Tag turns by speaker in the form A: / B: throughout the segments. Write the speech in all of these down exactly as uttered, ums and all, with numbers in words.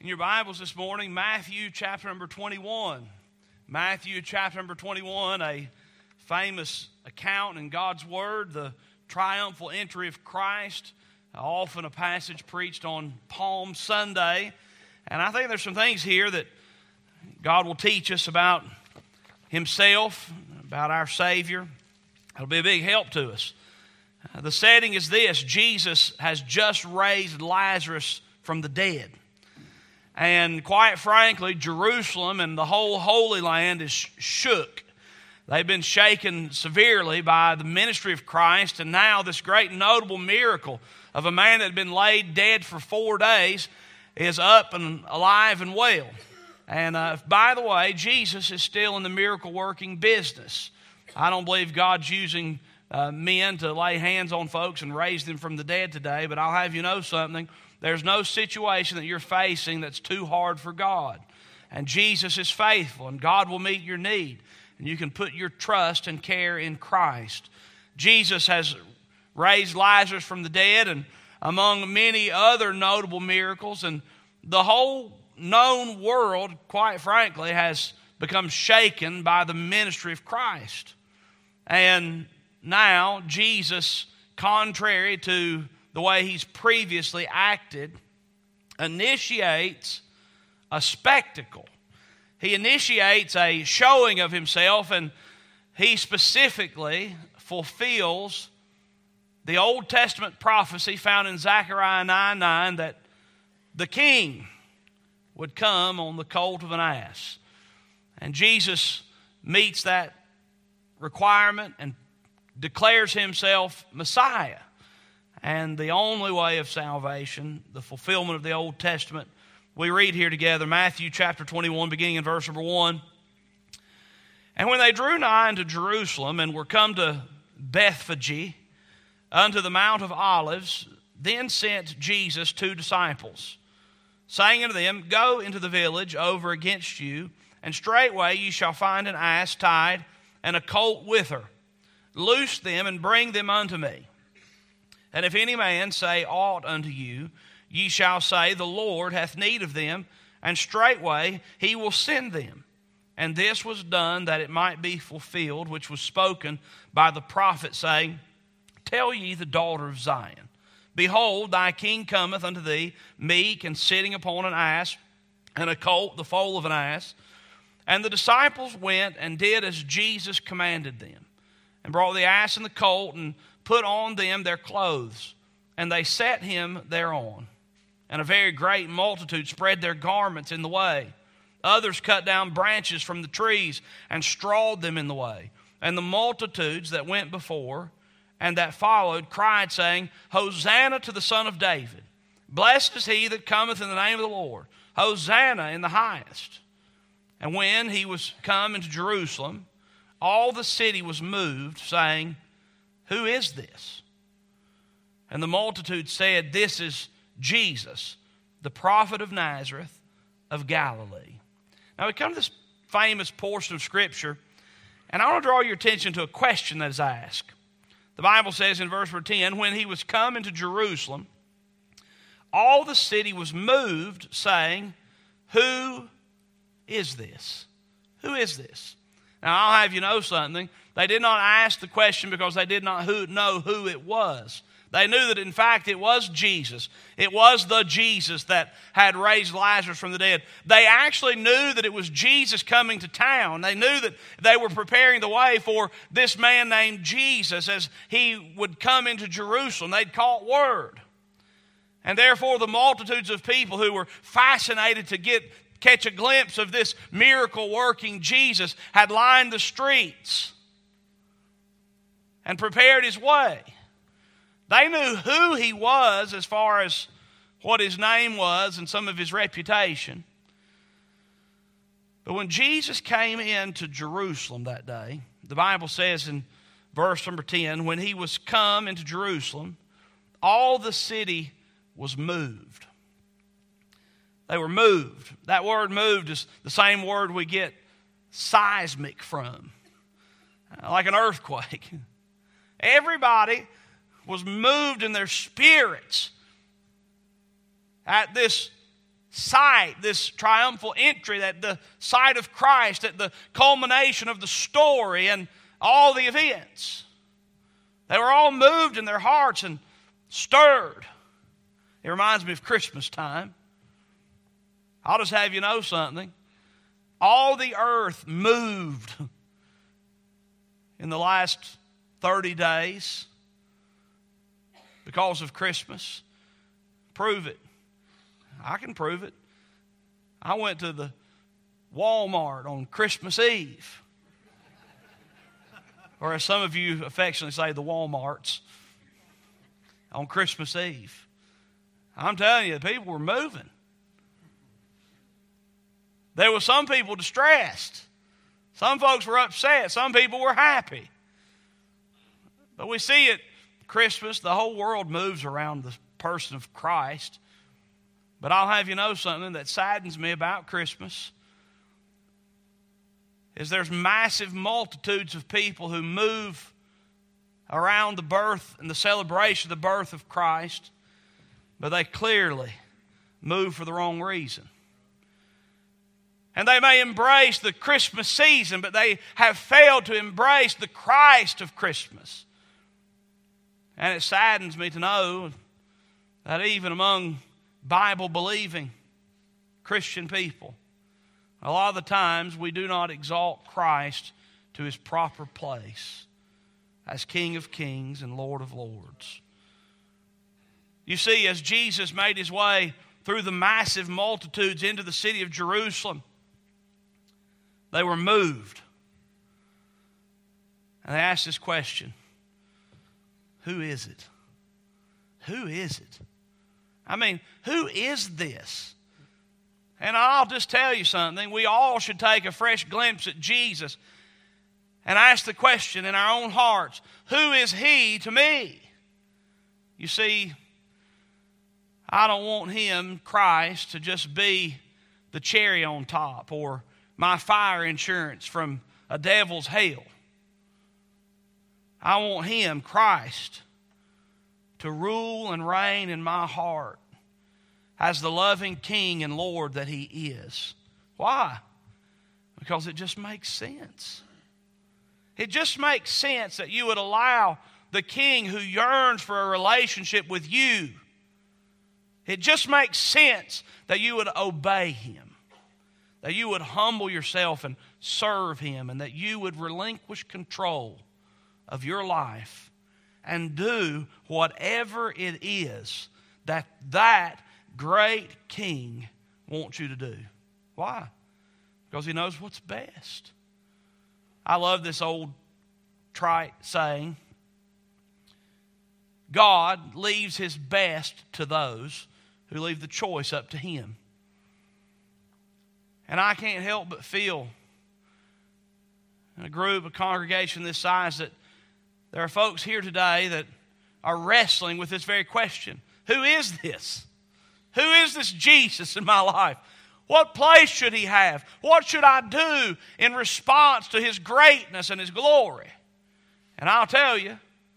A: In your Bibles this morning, Matthew chapter number twenty-one. Matthew chapter number twenty-one, a famous account in God's Word, the triumphal entry of Christ, often a passage preached on Palm Sunday. And I think there's some things here that God will teach us about Himself, about our Savior. It'll be a big help to us. Uh, the setting is this: Jesus has just raised Lazarus from the dead. And quite frankly, Jerusalem and the whole Holy Land is shook. They've been shaken severely by the ministry of Christ, and now this great notable miracle of a man that had been laid dead for four days is up and alive and well. And uh, by the way, Jesus is still in the miracle-working business. I don't believe God's using uh, men to lay hands on folks and raise them from the dead today, but I'll have you know something. There's no situation that you're facing that's too hard for God. And Jesus is faithful, and God will meet your need. And you can put your trust and care in Christ. Jesus has raised Lazarus from the dead, and among many other notable miracles. And the whole known world, quite frankly, has become shaken by the ministry of Christ. And now Jesus, contrary to the way he's previously acted, initiates a spectacle. He initiates a showing of himself, and he specifically fulfills the Old Testament prophecy found in Zechariah nine nine that the king would come on the colt of an ass. And Jesus meets that requirement and declares himself Messiah. And the only way of salvation, the fulfillment of the Old Testament. We read here together, Matthew chapter twenty-one, beginning in verse number one. And when they drew nigh unto Jerusalem, and were come to Bethphage, unto the Mount of Olives, then sent Jesus two disciples, saying unto them, Go into the village over against you, and straightway ye shall find an ass tied, and a colt with her. Loose them, and bring them unto me. And if any man say aught unto you, ye shall say, The Lord hath need of them, and straightway he will send them. And this was done that it might be fulfilled, which was spoken by the prophet, saying, Tell ye the daughter of Zion, Behold, thy king cometh unto thee, meek, and sitting upon an ass, and a colt, the foal of an ass. And the disciples went and did as Jesus commanded them, and brought the ass and the colt, and put on them their clothes, and they set him thereon. And a very great multitude spread their garments in the way. Others cut down branches from the trees and strawed them in the way. And the multitudes that went before and that followed cried, saying, Hosanna to the Son of David. Blessed is he that cometh in the name of the Lord. Hosanna in the highest. And when he was come into Jerusalem, all the city was moved, saying, Who is this? And the multitude said, This is Jesus, the prophet of Nazareth of Galilee. Now we come to this famous portion of Scripture, and I want to draw your attention to a question that is asked. The Bible says in verse ten, When he was come into Jerusalem, all the city was moved, saying, Who is this? Who is this? Now I'll have you know something. They did not ask the question because they did not who, know who it was. They knew that, in fact, it was Jesus. It was the Jesus that had raised Lazarus from the dead. They actually knew that it was Jesus coming to town. They knew that they were preparing the way for this man named Jesus as he would come into Jerusalem. They'd caught word. And therefore, the multitudes of people who were fascinated to get catch a glimpse of this miracle-working Jesus had lined the streets and prepared his way. They knew who he was as far as what his name was and some of his reputation. But when Jesus came into Jerusalem that day, the Bible says in verse number ten, when he was come into Jerusalem, all the city was moved. They were moved. That word moved is the same word we get seismic from, like an earthquake. Everybody was moved in their spirits at this sight, this triumphal entry, that the sight of Christ, at the culmination of the story and all the events. They were all moved in their hearts and stirred. It reminds me of Christmas time. I'll just have you know something. All the earth moved in the last thirty days because of Christmas. Prove it. I can prove it. I went to the Walmart on Christmas Eve. Or as some of you affectionately say, the Walmarts on Christmas Eve. I'm telling you, the people were moving. There were some people distressed. Some folks were upset. Some people were happy. But we see at Christmas, the whole world moves around the person of Christ. But I'll have you know something that saddens me about Christmas is there's massive multitudes of people who move around the birth and the celebration of the birth of Christ, but they clearly move for the wrong reason. And they may embrace the Christmas season, but they have failed to embrace the Christ of Christmas. And it saddens me to know that even among Bible-believing Christian people, a lot of the times we do not exalt Christ to His proper place as King of Kings and Lord of Lords. You see, as Jesus made His way through the massive multitudes into the city of Jerusalem, they were moved. And they asked this question: who is it? Who is it? I mean, who is this? And I'll just tell you something. We all should take a fresh glimpse at Jesus and ask the question in our own hearts, who is He to me? You see, I don't want Him, Christ, to just be the cherry on top or my fire insurance from a devil's hell. I want Him, Christ, to rule and reign in my heart as the loving King and Lord that He is. Why? Because it just makes sense. It just makes sense that you would allow the King who yearns for a relationship with you. It just makes sense that you would obey Him, that you would humble yourself and serve Him, and that you would relinquish control of your life and do whatever it is that that great King wants you to do. Why? Because He knows what's best. I love this old trite saying, God leaves His best to those who leave the choice up to Him. And I can't help but feel in a group, a congregation this size, that there are folks here today that are wrestling with this very question. Who is this? Who is this Jesus in my life? What place should He have? What should I do in response to His greatness and His glory? And I'll tell you,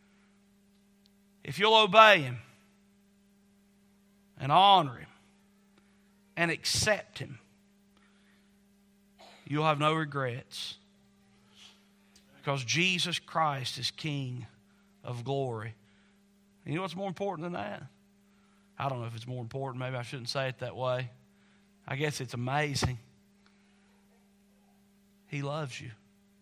A: if you'll obey Him and honor Him and accept Him, you'll have no regrets. Because Jesus Christ is King of glory. And you know what's more important than that? I don't know if it's more important. Maybe I shouldn't say it that way. I guess it's amazing. He loves you.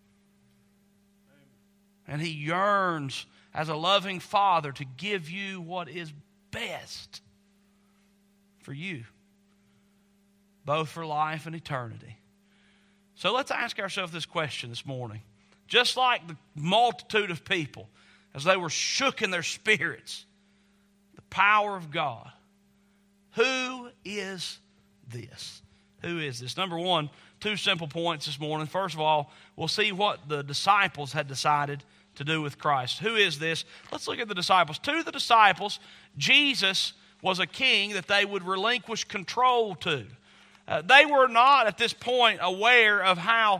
A: And He yearns as a loving Father to give you what is best for you, both for life and eternity. So let's ask ourselves this question this morning. Just like the multitude of people, as they were shook in their spirits, the power of God. Who is this? Who is this? Number one, two simple points this morning. First of all, we'll see what the disciples had decided to do with Christ. Who is this? Let's look at the disciples. To the disciples, Jesus was a king that they would relinquish control to. Uh, they were not at this point aware of how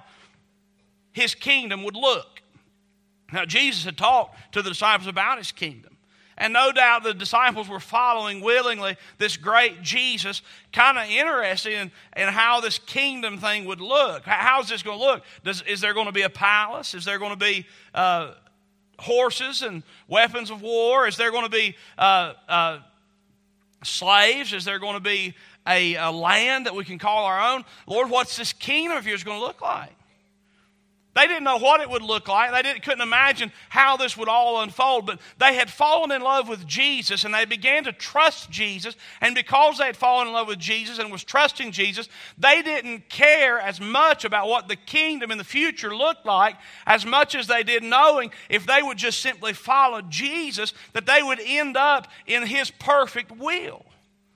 A: His kingdom would look. Now, Jesus had talked to the disciples about His kingdom. And no doubt the disciples were following willingly this great Jesus, kind of interested in, in how this kingdom thing would look. How's this going to look? Does, is there going to be a palace? Is there going to be uh, horses and weapons of war? Is there going to be uh, uh, slaves? Is there going to be a, a land that we can call our own? Lord, what's this kingdom of yours going to look like? They didn't know what it would look like. They didn't, couldn't imagine how this would all unfold. But they had fallen in love with Jesus, and they began to trust Jesus. And because they had fallen in love with Jesus and was trusting Jesus, they didn't care as much about what the kingdom in the future looked like as much as they did knowing if they would just simply follow Jesus, that they would end up in His perfect will.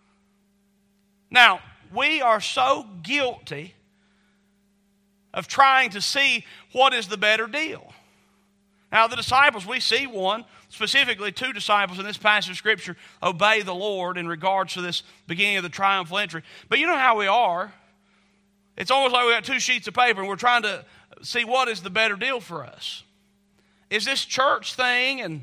A: Now, we are so guilty of trying to see what is the better deal. Now, the disciples, we see one, specifically two disciples in this passage of Scripture, obey the Lord in regards to this beginning of the triumphal entry. But you know how we are. It's almost like we got two sheets of paper and we're trying to see what is the better deal for us. Is this church thing and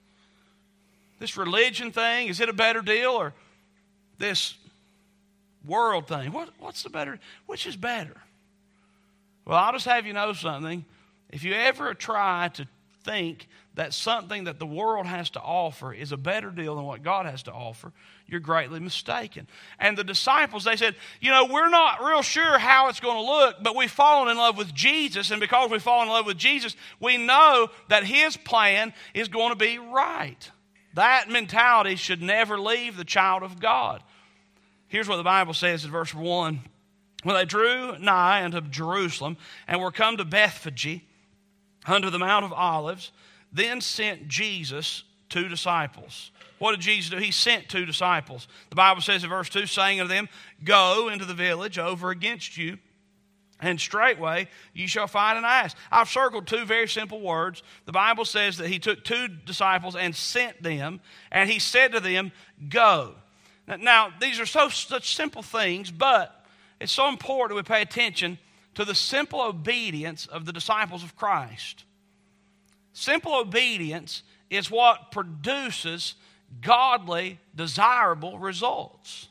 A: this religion thing, is it a better deal, or this world thing? What, what's the better? Which is better? Well, I'll just have you know something. If you ever try to think that something that the world has to offer is a better deal than what God has to offer, you're greatly mistaken. And the disciples, they said, you know, we're not real sure how it's going to look, but we've fallen in love with Jesus, and because we've fallen in love with Jesus, we know that His plan is going to be right. That mentality should never leave the child of God. Here's what the Bible says in verse one. When they drew nigh unto Jerusalem, and were come to Bethphage, unto the Mount of Olives, then sent Jesus two disciples. What did Jesus do? He sent two disciples. The Bible says in verse two, saying unto them, Go into the village over against you, and straightway ye shall find an ass. I've circled two very simple words. The Bible says that He took two disciples and sent them, and He said to them, Go. Now, these are so such simple things, but it's so important we pay attention to the simple obedience of the disciples of Christ. Simple obedience is what produces godly, desirable results.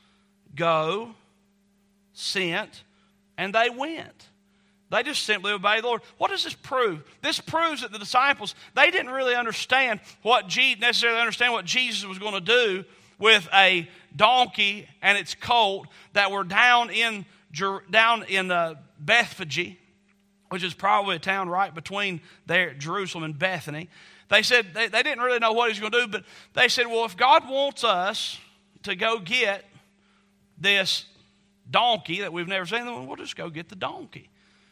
A: Go, sent, and they went. They just simply obeyed the Lord. What does this prove? This proves that the disciples, they didn't really understand what Je- necessarily understand what Jesus was going to do with a donkey and its colt that were down in down in uh, Bethphage, which is probably a town right between there, Jerusalem and Bethany. They said they, they didn't really know what He was going to do, but they said, well, if God wants us to go get this donkey that we've never seen, then we'll just go get the donkey.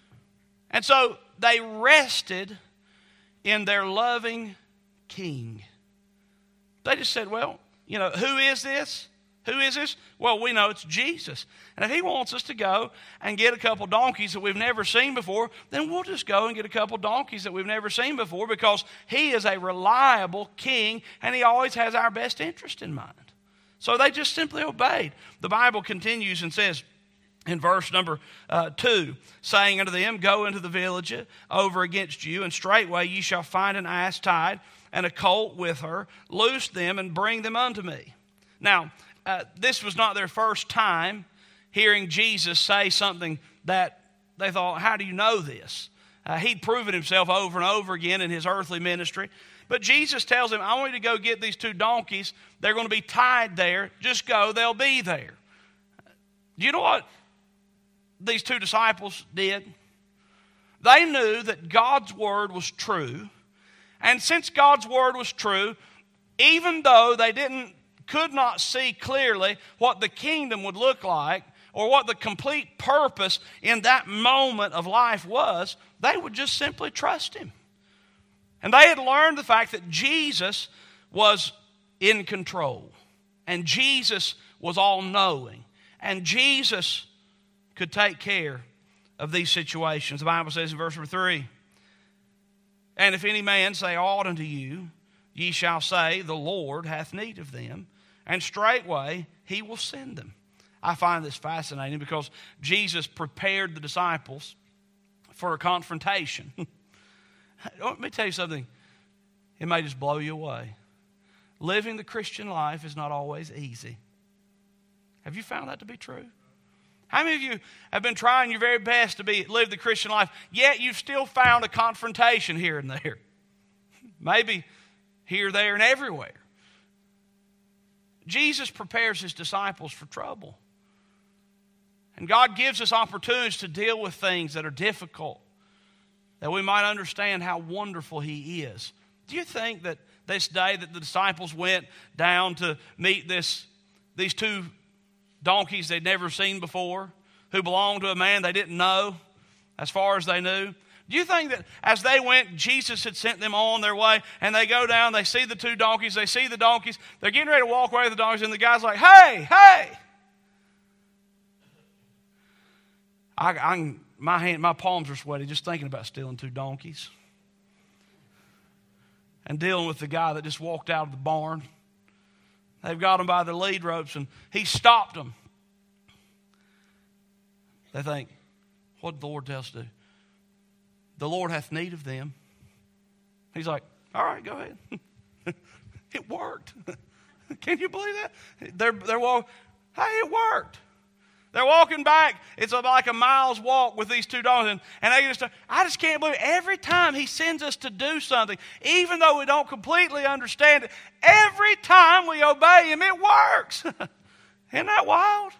A: And so they rested in their loving King. They just said, well, you know, who is this? Who is this? Well, we know it's Jesus. And if He wants us to go and get a couple donkeys that we've never seen before, then we'll just go and get a couple donkeys that we've never seen before, because He is a reliable King and He always has our best interest in mind. So they just simply obeyed. The Bible continues and says in verse number uh, two, saying unto them, Go into the village over against you, and straightway ye shall find an ass tied, and a colt with her. Loose them and bring them unto me. Now, uh, this was not their first time hearing Jesus say something that they thought, how do you know this? Uh, he'd proven Himself over and over again in His earthly ministry. But Jesus tells them, I want you to go get these two donkeys. They're going to be tied there. Just go, they'll be there. Do you know what these two disciples did? They knew that God's word was true. And since God's word was true, even though they didn't, could not see clearly what the kingdom would look like or what the complete purpose in that moment of life was, they would just simply trust Him. And they had learned the fact that Jesus was in control, and Jesus was all-knowing, and Jesus could take care of these situations. The Bible says in verse number three, And if any man say aught unto you, ye shall say, The Lord hath need of them, and straightway He will send them. I find this fascinating because Jesus prepared the disciples for a confrontation. Let me tell you something. It may just blow you away. living the Christian life is not always easy. Have you found that to be true? How many of you have been trying your very best to be live the Christian life, yet you've still found a confrontation here and there? Maybe here, there, and everywhere. Jesus prepares his disciples for trouble. And God gives us opportunities to deal with things that are difficult, that we might understand how wonderful he is. Do you think that this day that the disciples went down to meet this, these two donkeys they'd never seen before, who belonged to a man they didn't know, as far as they knew? Do you think that as they went, Jesus had sent them on their way, and they go down, they see the two donkeys, they see the donkeys, they're getting ready to walk away with the donkeys, and the guy's like, hey, hey! I, I, my, hand, my palms are sweaty just thinking about stealing two donkeys. And dealing with the guy that just walked out of the barn. They've got him by their lead ropes, and he stopped them. They think, what did the Lord tell us to do? The Lord hath need of them. He's like, all right, go ahead. It worked. Can you believe that? They're, they're walking, hey, it worked. They're walking back. It's like a mile's walk with these two donkeys. And, and they just, I just can't believe it. Every time he sends us to do something, even though we don't completely understand it, every time we obey him, it works. Isn't that wild?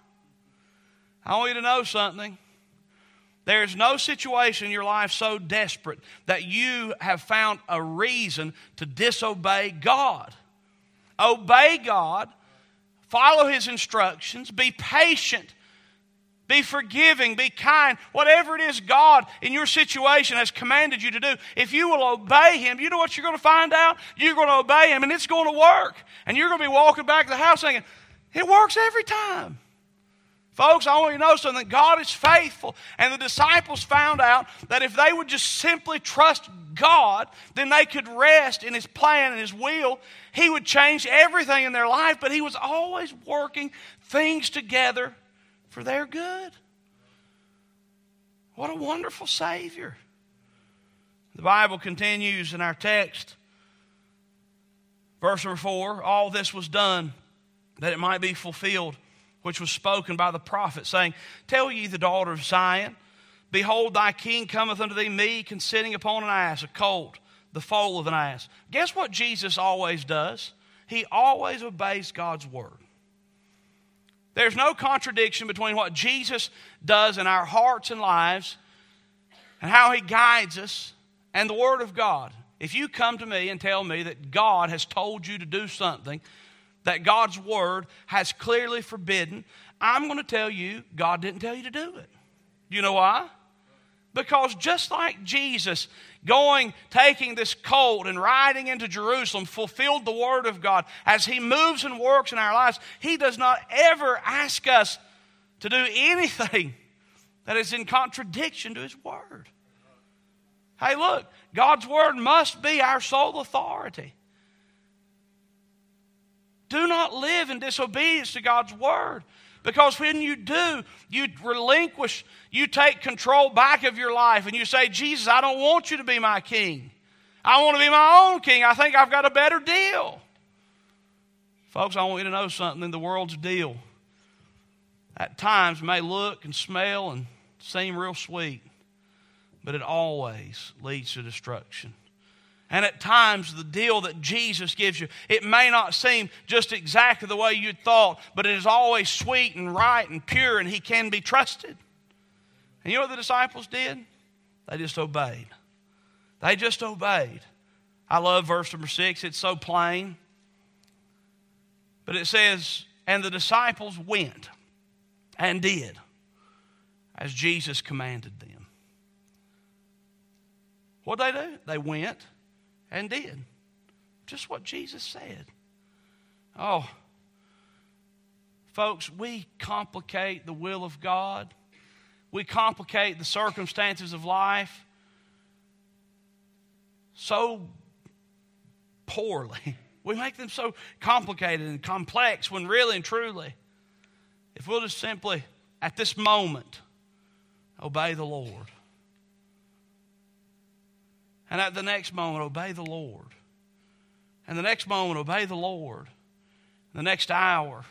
A: I want you to know something. There's no situation in your life so desperate that you have found a reason to disobey God. Obey God. Follow his instructions. Be patient. Be forgiving, be kind. Whatever it is God in your situation has commanded you to do, if you will obey him, you know what you're going to find out? You're going to obey him, and it's going to work. And you're going to be walking back to the house thinking, it works every time. Folks, I want you to know something. God is faithful. And the disciples found out that if they would just simply trust God, then they could rest in his plan and his will. He would change everything in their life, but he was always working things together for their good. What a wonderful Savior. The Bible continues in our text. Verse number four, all this was done that it might be fulfilled, which was spoken by the prophet, saying, tell ye the daughter of Zion, behold, thy king cometh unto thee meek and sitting upon an ass, a colt, the foal of an ass. Guess what Jesus always does? He always obeys God's word. There's no contradiction between what Jesus does in our hearts and lives and how he guides us and the Word of God. If you come to me and tell me that God has told you to do something that God's Word has clearly forbidden, I'm going to tell you God didn't tell you to do it. You know why? Because just like Jesus going, taking this colt and riding into Jerusalem fulfilled the Word of God, as he moves and works in our lives, he does not ever ask us to do anything that is in contradiction to his Word. Hey, look, God's Word must be our sole authority. Do not live in disobedience to God's Word. Because when you do, you relinquish, you take control back of your life and you say, Jesus, I don't want you to be my king. I want to be my own king. I think I've got a better deal. Folks, I want you to know something. The world's deal at times may look and smell and seem real sweet, but it always leads to destruction. And at times, the deal that Jesus gives you, it may not seem just exactly the way you thought, but it is always sweet and right and pure, and he can be trusted. And you know what the disciples did? They just obeyed. They just obeyed. I love verse number six. It's so plain. But it says, and the disciples went and did as Jesus commanded them. What did they do? They went and did just what Jesus said. Oh, folks, we complicate the will of God. We complicate the circumstances of life so poorly. We make them so complicated and complex when really and truly, if we'll just simply, at this moment, obey the Lord. And at the next moment, obey the Lord. And the next moment, obey the Lord. The next hour,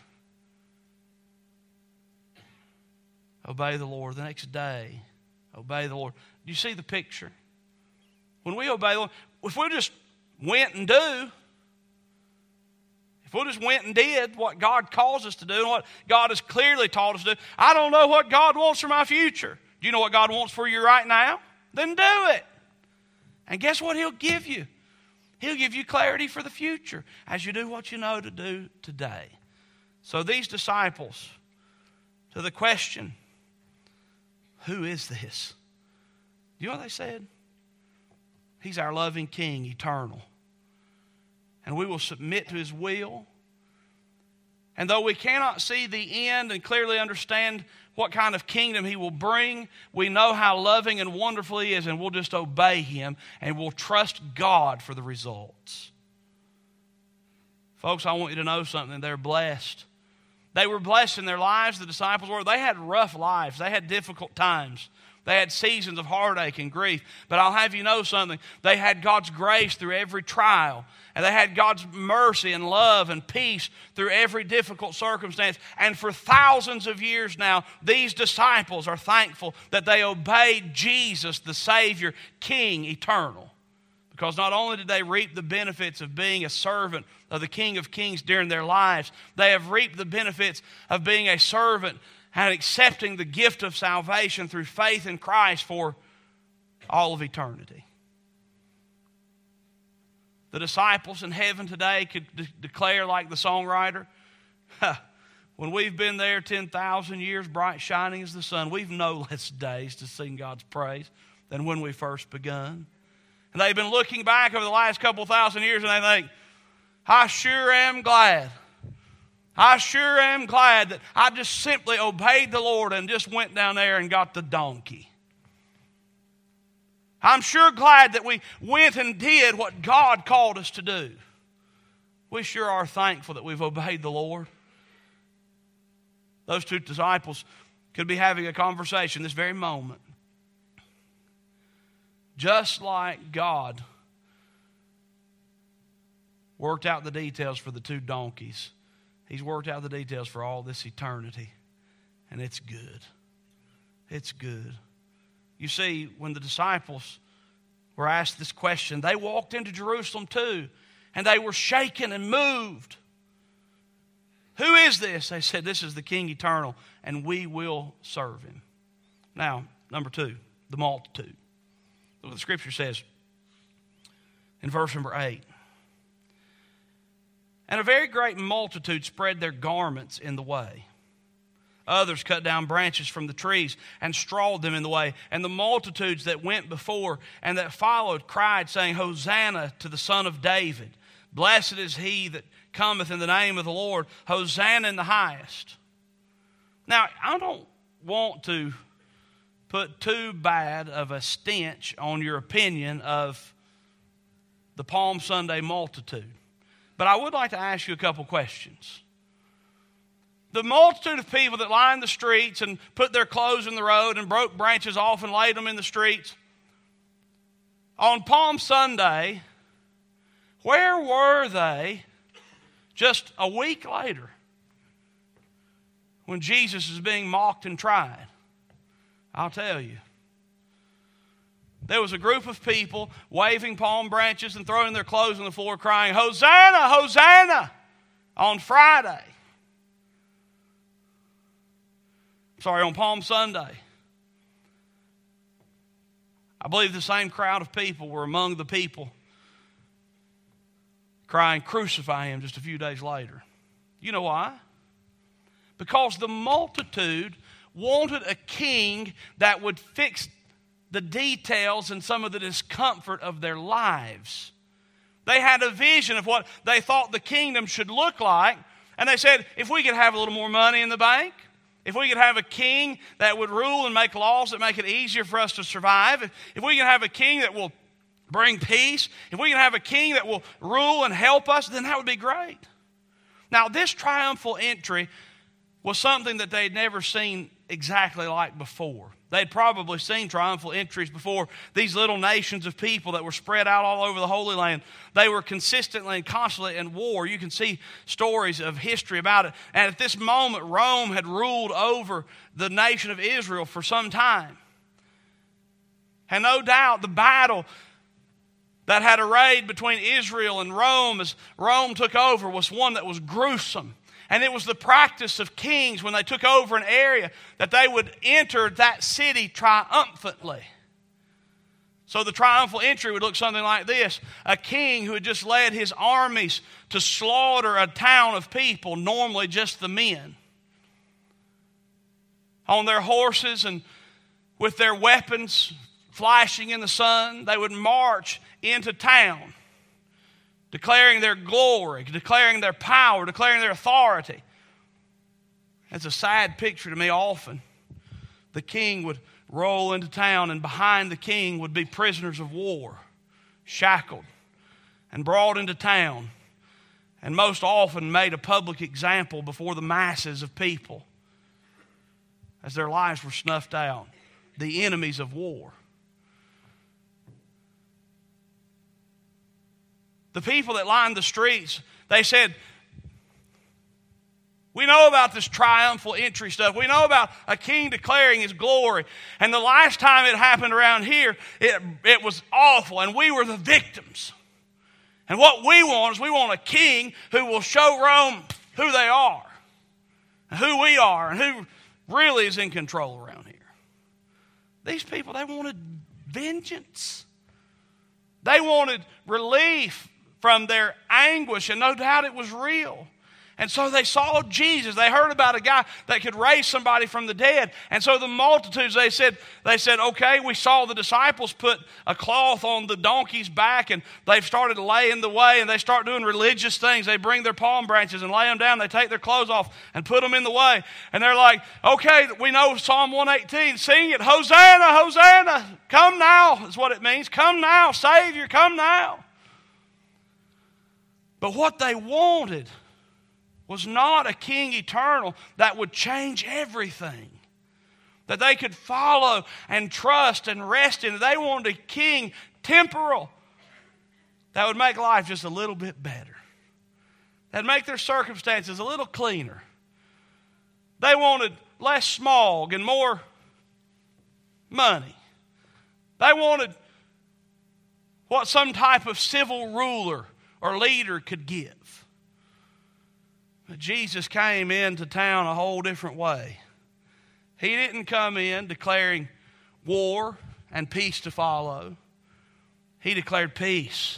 A: obey the Lord. The next day, obey the Lord. Do you see the picture? When we obey the Lord, if we just went and do, if we just went and did what God calls us to do and what God has clearly taught us to do, I don't know what God wants for my future. Do you know what God wants for you right now? Then do it. And guess what He'll give you? He'll give you clarity for the future as you do what you know to do today. So these disciples, to the question, who is this? Do you know what they said? He's our loving King, eternal. And we will submit to His will. And though we cannot see the end and clearly understand what kind of kingdom He will bring, we know how loving and wonderful He is, and we'll just obey Him and we'll trust God for the results. Folks, I want you to know something. They're blessed. They were blessed in their lives, the disciples were. They had rough lives. They had difficult times. They had seasons of heartache and grief. But I'll have you know something. They had God's grace through every trial. And they had God's mercy and love and peace through every difficult circumstance. And for thousands of years now, these disciples are thankful that they obeyed Jesus, the Savior, King, eternal. Because not only did they reap the benefits of being a servant of the King of Kings during their lives, they have reaped the benefits of being a servant and accepting the gift of salvation through faith in Christ for all of eternity. The disciples in heaven today could de- declare like the songwriter, when we've been there ten thousand years, bright shining as the sun, we've no less days to sing God's praise than when we first begun. And they've been looking back over the last couple thousand years and they think, I sure am glad. I sure am glad that I just simply obeyed the Lord and just went down there and got the donkey. I'm sure glad that we went and did what God called us to do. We sure are thankful that we've obeyed the Lord. Those two disciples could be having a conversation this very moment. Just like God worked out the details for the two donkeys, He's worked out the details for all this eternity. And it's good. It's good. You see, when the disciples were asked this question, they walked into Jerusalem too. And they were shaken and moved. Who is this? They said, this is the King eternal, and we will serve Him. Now, number two, the multitude. Look what the Scripture says in verse number eight. And a very great multitude spread their garments in the way. Others cut down branches from the trees and strawed them in the way. And the multitudes that went before and that followed cried, saying, Hosanna to the Son of David. Blessed is He that cometh in the name of the Lord. Hosanna in the highest. Now, I don't want to put too bad of a stench on your opinion of the Palm Sunday multitude. But I would like to ask you a couple questions. The multitude of people that lined the streets and put their clothes in the road and broke branches off and laid them in the streets, on Palm Sunday, where were they just a week later when Jesus is being mocked and tried? I'll tell you. There was a group of people waving palm branches and throwing their clothes on the floor crying, Hosanna, Hosanna, on Friday. Sorry, on Palm Sunday. I believe the same crowd of people were among the people crying, crucify Him, just a few days later. You know why? Because the multitude wanted a king that would fix the details and some of the discomfort of their lives. They had a vision of what they thought the kingdom should look like. And they said, if we could have a little more money in the bank, if we could have a king that would rule and make laws that make it easier for us to survive, if, if we can have a king that will bring peace, if we can have a king that will rule and help us, then that would be great. Now, this triumphal entry was something that they'd never seen exactly like before. They'd probably seen triumphal entries before. These little nations of people that were spread out all over the Holy Land, they were consistently and constantly in war. You can see stories of history about it. And at this moment, Rome had ruled over the nation of Israel for some time. And no doubt the battle that had arrayed between Israel and Rome as Rome took over was one that was gruesome. And it was the practice of kings when they took over an area that they would enter that city triumphantly. So the triumphal entry would look something like this. A king who had just led his armies to slaughter a town of people, normally just the men, on their horses and with their weapons flashing in the sun, they would march into town, declaring their glory, declaring their power, declaring their authority. It's a sad picture to me often. The king would roll into town, and behind the king would be prisoners of war, shackled and brought into town, and most often made a public example before the masses of people as their lives were snuffed out, the enemies of war. The people that lined the streets, they said, we know about this triumphal entry stuff. We know about a king declaring his glory. And the last time it happened around here, it, it was awful, and we were the victims. And what we want is we want a king who will show Rome who they are, and who we are, and who really is in control around here. These people, they wanted vengeance. They wanted relief from their anguish, and no doubt it was real. And so they saw Jesus. They heard about a guy that could raise somebody from the dead. And so the multitudes, they said, they said, okay, we saw the disciples put a cloth on the donkey's back, and they've started laying the way, and they start doing religious things. They bring their palm branches and lay them down. They take their clothes off and put them in the way. And they're like, okay, we know Psalm one eighteen. Sing it. Hosanna, Hosanna. Come now is what it means. Come now, Savior, come now. But what they wanted was not a king eternal that would change everything, that they could follow and trust and rest in. They wanted a king temporal that would make life just a little bit better, that would make their circumstances a little cleaner. They wanted less smog and more money. They wanted what some type of civil ruler or leader could give. But Jesus came into town a whole different way. He didn't come in declaring war and peace to follow. He declared peace.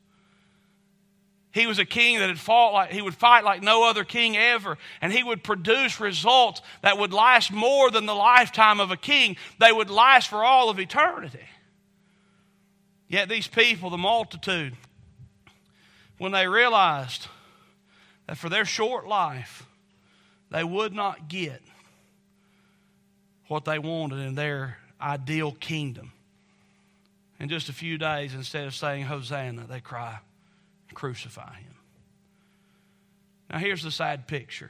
A: He was a king that had fought like he would fight like no other king ever, and he would produce results that would last more than the lifetime of a king. They would last for all of eternity. Yet these people, the multitude, when they realized that for their short life, they would not get what they wanted in their ideal kingdom. In just a few days, instead of saying Hosanna, they cry, crucify him. Now here's the sad picture.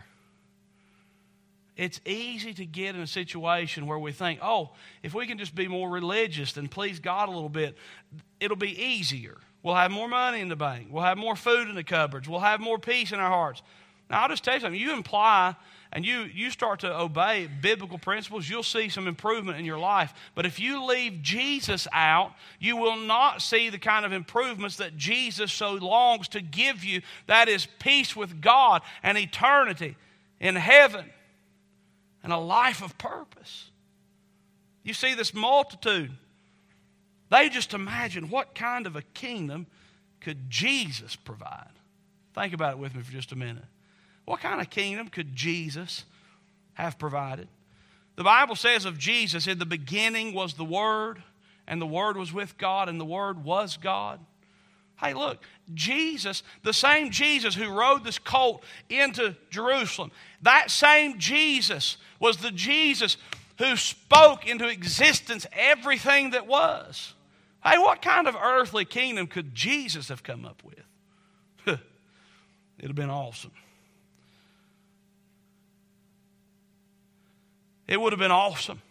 A: It's easy to get in a situation where we think, oh, if we can just be more religious and please God a little bit, it'll be easier. We'll have more money in the bank. We'll have more food in the cupboards. We'll have more peace in our hearts. Now, I'll just tell you something. You imply and you, you start to obey biblical principles, you'll see some improvement in your life. But if you leave Jesus out, you will not see the kind of improvements that Jesus so longs to give you. That is peace with God and eternity in heaven and a life of purpose. You see this multitude. They just imagine what kind of a kingdom could Jesus provide. Think about it with me for just a minute. What kind of kingdom could Jesus have provided? The Bible says of Jesus, in the beginning was the Word, and the Word was with God, and the Word was God. Hey, look, Jesus, the same Jesus who rode this colt into Jerusalem, that same Jesus was the Jesus who spoke into existence everything that was. Hey, what kind of earthly kingdom could Jesus have come up with? It would have been awesome. it would have been awesome.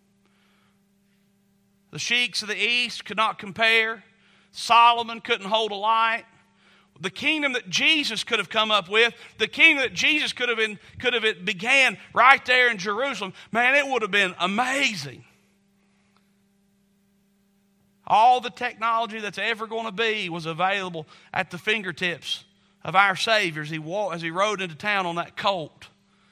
A: The sheiks of the east could not compare. Solomon couldn't hold a light. The kingdom that Jesus could have come up with, the kingdom that Jesus could have been, could have it began right there in Jerusalem, man, it would have been amazing. All the technology that's ever going to be was available at the fingertips of our Savior as he walked, as he rode into town on that colt.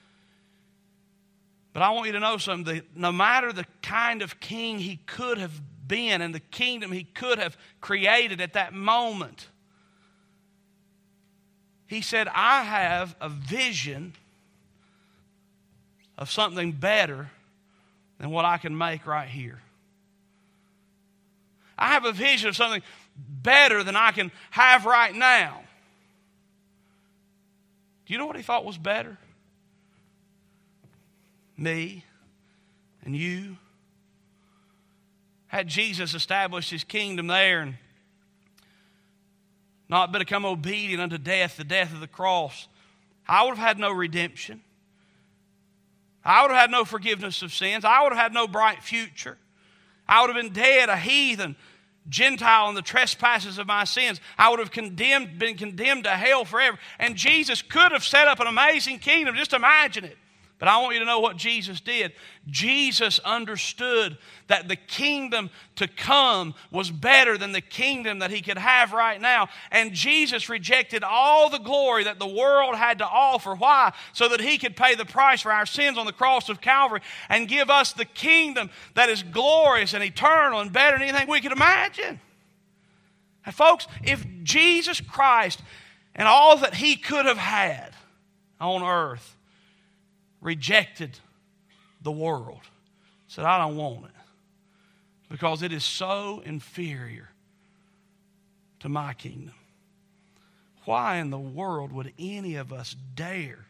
A: But I want you to know something. That no matter the kind of king he could have been and the kingdom he could have created at that moment, he said, I have a vision of something better than what I can make right here. I have a vision of something better than I can have right now. Do you know what he thought was better? Me and you. Had Jesus established his kingdom there and not become obedient unto death, the death of the cross, I would have had no redemption. I would have had no forgiveness of sins. I would have had no bright future. I would have been dead, a heathen, Gentile in the trespasses of my sins. I would have condemned, been condemned to hell forever. And Jesus could have set up an amazing kingdom. Just imagine it. But I want you to know what Jesus did. Jesus understood that the kingdom to come was better than the kingdom that he could have right now. And Jesus rejected all the glory that the world had to offer. Why? So that he could pay the price for our sins on the cross of Calvary and give us the kingdom that is glorious and eternal and better than anything we could imagine. And folks, if Jesus Christ and all that he could have had on earth rejected the world, said, I don't want it because it is so inferior to my kingdom, why in the world would any of us dare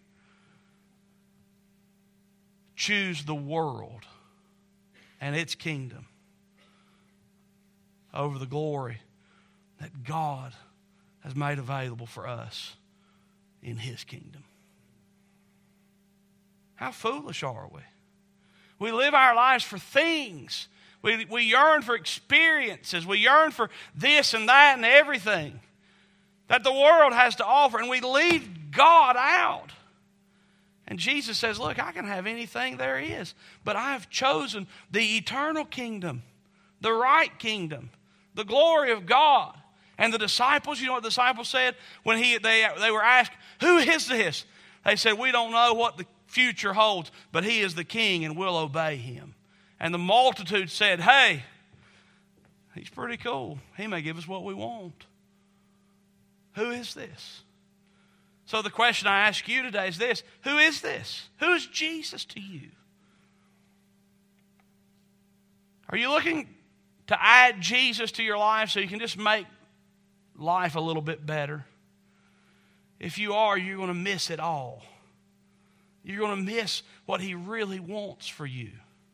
A: choose the world and its kingdom over the glory that God has made available for us in his kingdom? How foolish are we? We live our lives for things. We, we yearn for experiences. We yearn for this and that and everything that the world has to offer. And we leave God out. And Jesus says, look, I can have anything there is. But I have chosen the eternal kingdom, the right kingdom, the glory of God. And the disciples, you know what the disciples said? When he, they, they were asked, who is this? They said, we don't know what the future holds, but he is the king and we'll obey him. And the multitude said, hey, he's pretty cool. He may give us what we want. Who is this? So the question I ask you today is this: who is this? Who is Jesus to you? Are you looking to add Jesus to your life so you can just make life a little bit better? If you are, you're going to miss it all. You're going to miss what he really wants for you.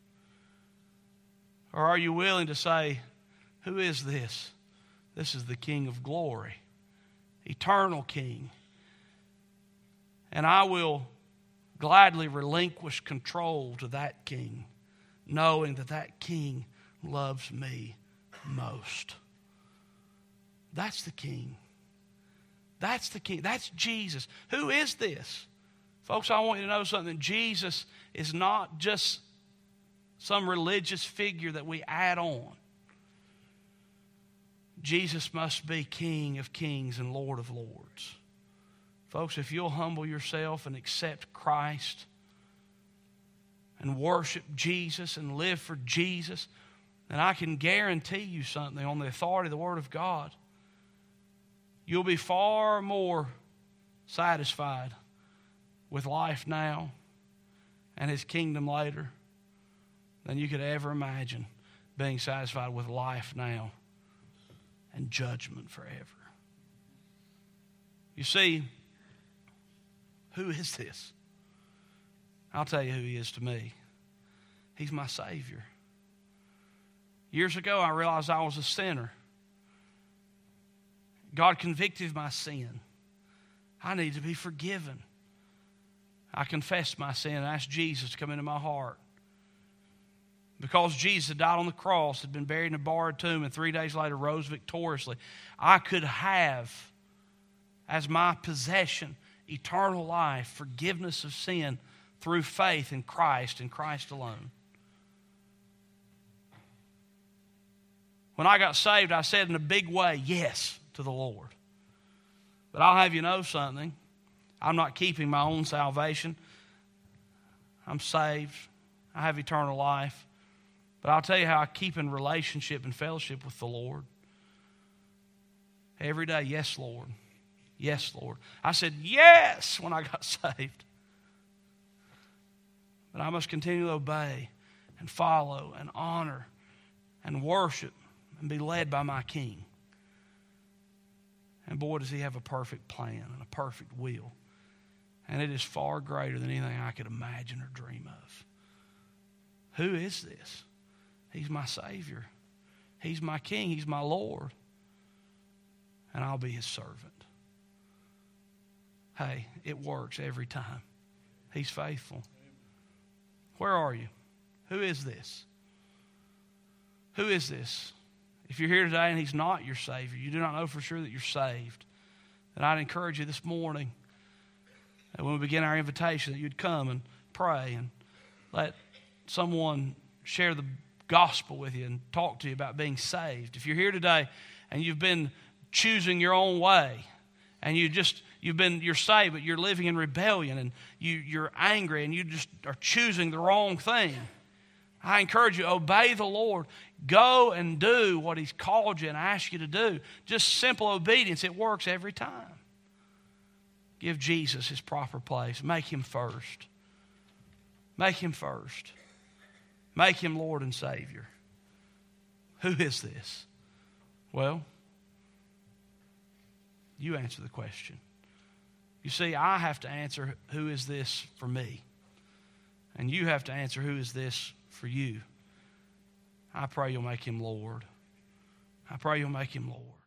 A: Or are you willing to say, who is this? This is the King of glory, eternal King. And I will gladly relinquish control to that King, knowing that that King loves me most. That's the King. That's the King. That's Jesus. Who is this? Folks, I want you to know something. Jesus is not just some religious figure that we add on. Jesus must be King of kings and Lord of lords. Folks, if you'll humble yourself and accept Christ and worship Jesus and live for Jesus, then I can guarantee you something on the authority of the Word of God. You'll be far more satisfied with life now and his kingdom later than you could ever imagine being satisfied with life now and judgment forever. You see, who is this? I'll tell you who he is to me. He's my Savior. Years ago, I realized I was a sinner. God convicted of my sin. I need to be forgiven. I confessed my sin and asked Jesus to come into my heart because Jesus had died on the cross, had been buried in a borrowed tomb, and three days later rose victoriously, I could have as my possession eternal life, forgiveness of sin through faith in Christ and Christ alone. When I got saved, I said in a big way, yes, to the Lord. But I'll have you know something. I'm not keeping my own salvation. I'm saved. I have eternal life. But I'll tell you how I keep in relationship and fellowship with the Lord. Every day, yes, Lord. Yes, Lord. I said yes when I got saved. But I must continue to obey and follow and honor and worship and be led by my King. And boy, does He have a perfect plan and a perfect will. And it is far greater than anything I could imagine or dream of. Who is this? He's my Savior. He's my King. He's my Lord. And I'll be His servant. Hey, it works every time. He's faithful. Where are you? Who is this? Who is this? If you're here today and He's not your Savior, you do not know for sure that you're saved, then I'd encourage you this morning that when we begin our invitation that you'd come and pray and let someone share the gospel with you and talk to you about being saved. If you're here today and you've been choosing your own way and you just you've been you're saved but you're living in rebellion and you you're angry and you just are choosing the wrong thing, I encourage you, obey the Lord. Go and do what He's called you and asked you to do. Just simple obedience. It works every time. Give Jesus His proper place. Make Him first. Make Him first. Make Him Lord and Savior. Who is this? Well, you answer the question. You see, I have to answer who is this for me. And you have to answer who is this for you. I pray you'll make Him Lord. I pray you'll make Him Lord.